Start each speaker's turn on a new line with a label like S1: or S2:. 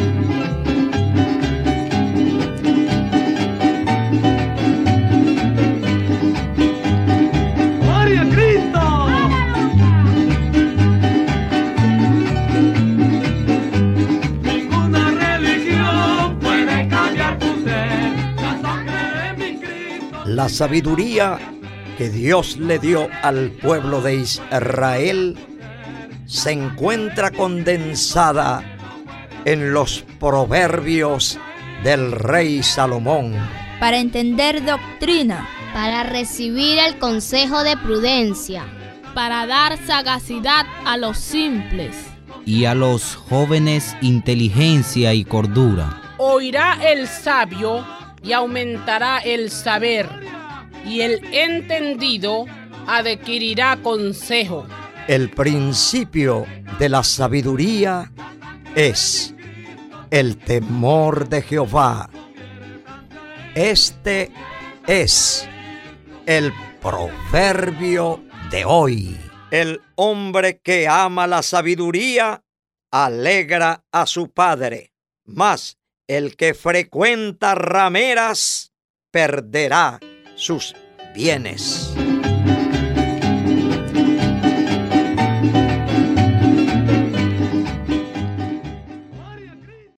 S1: La sabiduría que Dios le dio al pueblo de Israel se encuentra condensada en los proverbios del rey Salomón.
S2: Para entender doctrina,
S3: para recibir el consejo de prudencia,
S4: para dar sagacidad a los simples,
S5: y a los jóvenes inteligencia y cordura.
S6: Oirá el sabio y aumentará el saber, y el entendido adquirirá consejo.
S1: El principio de la sabiduría es el temor de Jehová. Este es el proverbio de hoy. El hombre que ama la sabiduría alegra a su padre, mas el que frecuenta rameras perderá sus bienes.